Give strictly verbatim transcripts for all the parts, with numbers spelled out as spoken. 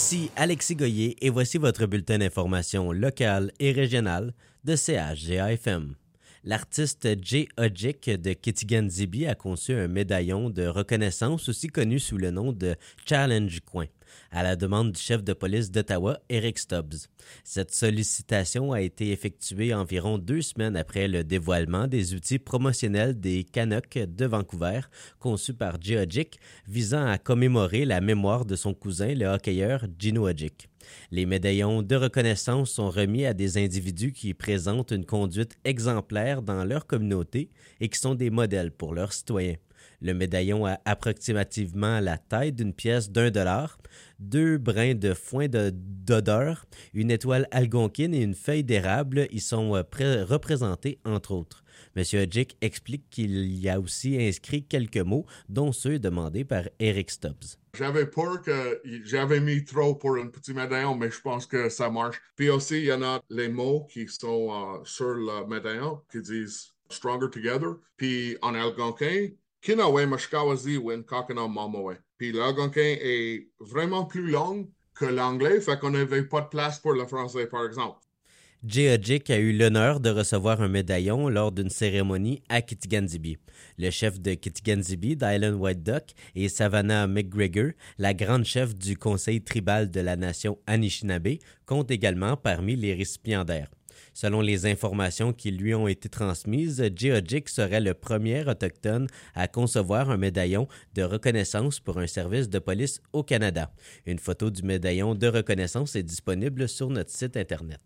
Ici Alexis Goyer et voici votre bulletin d'information locale et régionale de C H G A F M. L'artiste Jay Odjick de Kitigan-Zibi a conçu un médaillon de reconnaissance aussi connu sous le nom de Challenge Coin, à la demande du chef de police d'Ottawa, Eric Stubbs. Cette sollicitation a été effectuée environ deux semaines après le dévoilement des outils promotionnels des Canucks de Vancouver, conçus par Jay Odjick, visant à commémorer la mémoire de son cousin, le hockeyeur Gino Odjick. Les médaillons de reconnaissance sont remis à des individus qui présentent une conduite exemplaire dans leur communauté et qui sont des modèles pour leurs citoyens. Le médaillon a approximativement la taille d'une pièce d'un dollar, deux brins de foin de, d'odeur, une étoile algonquine et une feuille d'érable y sont pré- représentés, entre autres. M. Odjick explique qu'il y a aussi inscrit quelques mots, dont ceux demandés par Eric Stubbs. J'avais peur que j'avais mis trop pour un petit médaillon, mais je pense que ça marche. Puis aussi, il y en a les mots qui sont euh, sur le médaillon qui disent « Stronger Together ». Puis en algonquin, « Kinawe mashkawazi wen kakana mamawe ». Puis l'algonquin est vraiment plus long que l'anglais, fait qu'on n'avait pas de place pour le français, par exemple. Jay Odjick a eu l'honneur de recevoir un médaillon lors d'une cérémonie à Kitigan-Zibi. Le chef de Kitigan-Zibi, Dylan White Duck, et Savannah McGregor, la grande chef du conseil tribal de la nation Anishinaabe, comptent également parmi les récipiendaires. Selon les informations qui lui ont été transmises, Jay Odjick serait le premier autochtone à concevoir un médaillon de reconnaissance pour un service de police au Canada. Une photo du médaillon de reconnaissance est disponible sur notre site Internet.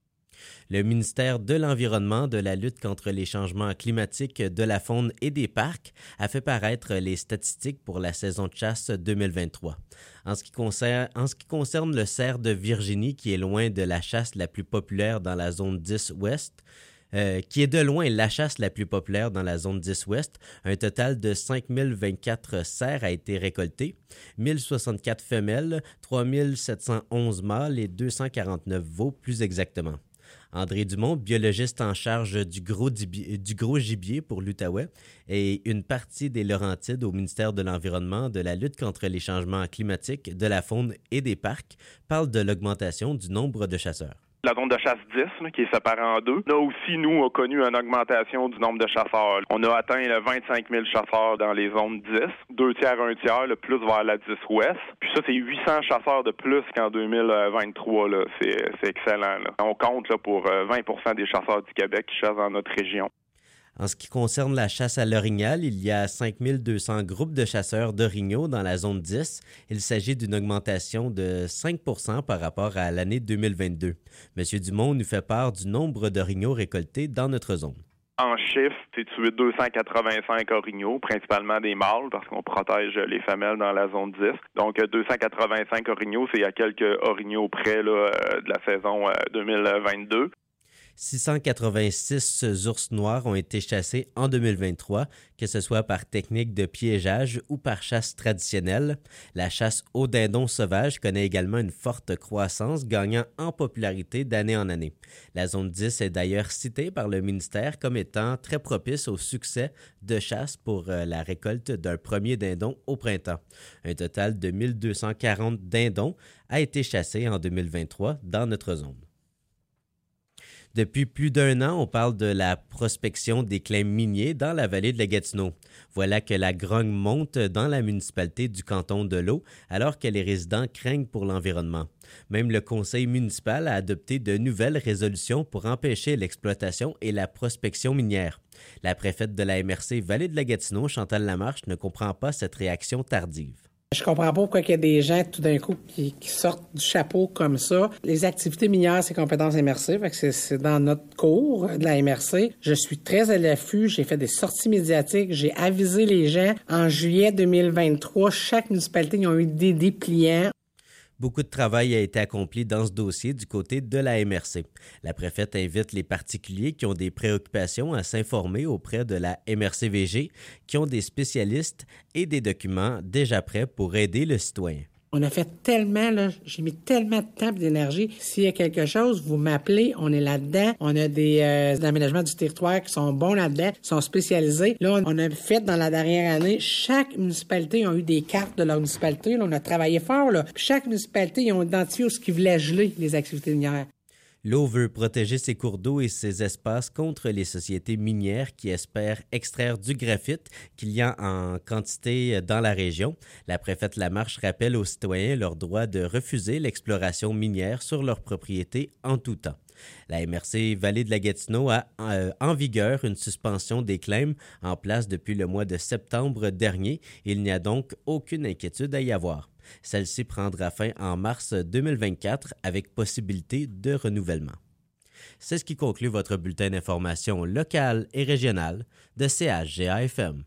Le ministère de l'Environnement, de la lutte contre les changements climatiques, de la faune et des parcs a fait paraître les statistiques pour la saison de chasse deux mille vingt-trois. En ce qui concerne, en ce qui concerne le cerf de Virginie, qui est loin de la chasse la plus populaire dans la zone dix ouest, euh, qui est de loin la chasse la plus populaire dans la zone dix ouest, un total de cinq mille vingt-quatre cerfs a été récolté, mille soixante-quatre femelles, trois mille sept cent onze mâles et deux cent quarante-neuf veaux plus exactement. André Dumont, biologiste en charge du gros, dibi- du gros gibier pour l'Outaouais et une partie des Laurentides au ministère de l'Environnement, de la lutte contre les changements climatiques, de la faune et des parcs, parle de l'augmentation du nombre de chasseurs. La zone de chasse dix, là, qui est séparée en deux. On a aussi, nous, a connu une augmentation du nombre de chasseurs. On a atteint le vingt-cinq mille chasseurs dans les zones dix, deux tiers, un tiers, le plus vers la dix ouest. Puis ça, c'est huit cents chasseurs de plus qu'en deux mille vingt-trois. Là. C'est, c'est excellent. Là. On compte là, pour vingt pour cent des chasseurs du Québec qui chassent dans notre région. En ce qui concerne la chasse à l'orignal, il y a cinq mille deux cents groupes de chasseurs d'orignaux dans la zone dix. Il s'agit d'une augmentation de cinq pour cent par rapport à l'année deux mille vingt-deux. M. Dumont nous fait part du nombre d'orignaux récoltés dans notre zone. En chiffre, c'est tué deux cent quatre-vingt-cinq orignaux, principalement des mâles, parce qu'on protège les femelles dans la zone dix. Donc, deux cent quatre-vingt-cinq orignaux, c'est à quelques orignaux près là, de la saison deux mille vingt-deux. six cent quatre-vingt-six ours noirs ont été chassés en deux mille vingt-trois, que ce soit par technique de piégeage ou par chasse traditionnelle. La chasse au dindon sauvage connaît également une forte croissance, gagnant en popularité d'année en année. La zone dix est d'ailleurs citée par le ministère comme étant très propice au succès de chasse pour la récolte d'un premier dindon au printemps. Un total de mille deux cent quarante dindons a été chassé en deux mille vingt-trois dans notre zone. Depuis plus d'un an, on parle de la prospection des claims miniers dans la vallée de la Gatineau. Voilà que la grogne monte dans la municipalité du canton de l'Eau, alors que les résidents craignent pour l'environnement. Même le conseil municipal a adopté de nouvelles résolutions pour empêcher l'exploitation et la prospection minière. La préfète de la M R C Vallée de la Gatineau, Chantal Lamarche, ne comprend pas cette réaction tardive. Je comprends pas pourquoi il y a des gens tout d'un coup qui, qui sortent du chapeau comme ça. Les activités minières, c'est compétence M R C, fait que c'est, c'est dans notre cours de la M R C. Je suis très à l'affût, j'ai fait des sorties médiatiques, j'ai avisé les gens. En juillet deux mille vingt-trois, chaque municipalité, ils ont eu des dépliants. Beaucoup de travail a été accompli dans ce dossier du côté de la M R C. La préfète invite les particuliers qui ont des préoccupations à s'informer auprès de la M R C V G, qui ont des spécialistes et des documents déjà prêts pour aider le citoyen. On a fait tellement, là, j'ai mis tellement de temps et d'énergie. S'il y a quelque chose, vous m'appelez, on est là-dedans. On a des euh, aménagements du territoire qui sont bons là-dedans, qui sont spécialisés. Là, on a fait dans la dernière année, chaque municipalité a eu des cartes de leur municipalité. Là, on a travaillé fort. Là. Chaque municipalité, ils ont identifié où ce qu'ils voulaient geler les activités minières. L'O veut protéger ses cours d'eau et ses espaces contre les sociétés minières qui espèrent extraire du graphite qu'il y a en quantité dans la région. La préfète Lamarche rappelle aux citoyens leur droit de refuser l'exploration minière sur leur propriété en tout temps. La M R C Vallée de la Gatineau a euh, en vigueur une suspension des claims en place depuis le mois de septembre dernier. Il n'y a donc aucune inquiétude à y avoir. Celle-ci prendra fin en mars deux mille vingt-quatre avec possibilité de renouvellement. C'est ce qui conclut votre bulletin d'information locale et régionale de C H G A F M.